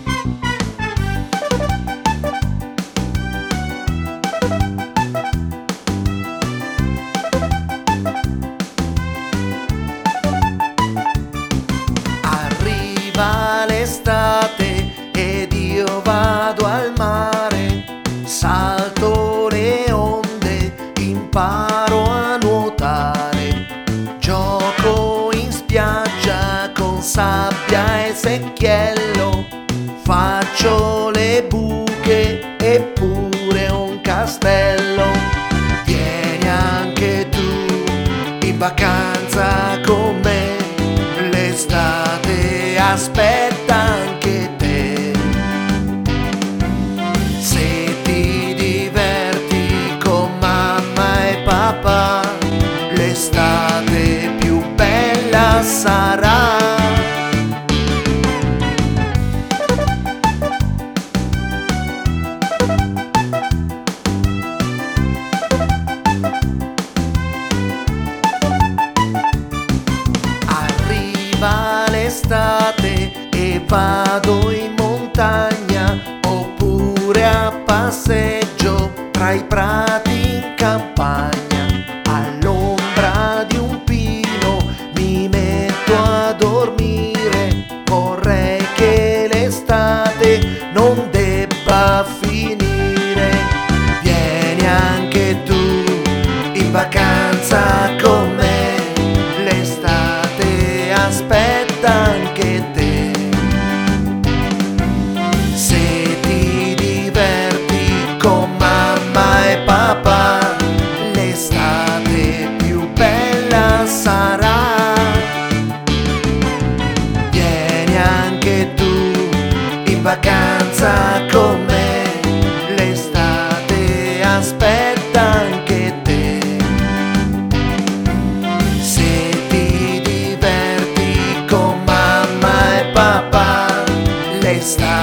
Arriva l'estate ed io vado al mare, salto le onde, imparo a nuotare, gioco in spiaggia con sabbia e secchiello, faccio le buche e pure un castello. Vieni anche tu in vacanza con me, l'estate aspetta anche te. Se ti diverti con mamma e papà, l'estate più bella sarà. Arriva l'estate e vado in montagna oppure a passeggio tra i prati in campagna. All'ombra di un pino mi metto a dormire, vorrei che l'estate non debba finire. Vieni anche tu in vacanza con me, l'estate aspetta anche te. Se ti diverti con mamma e papà, l'estate più bella sarà. Vieni anche tu in vacanza con me, l'estate aspetta anche te. Se ti diverti con mamma e papà, l'estate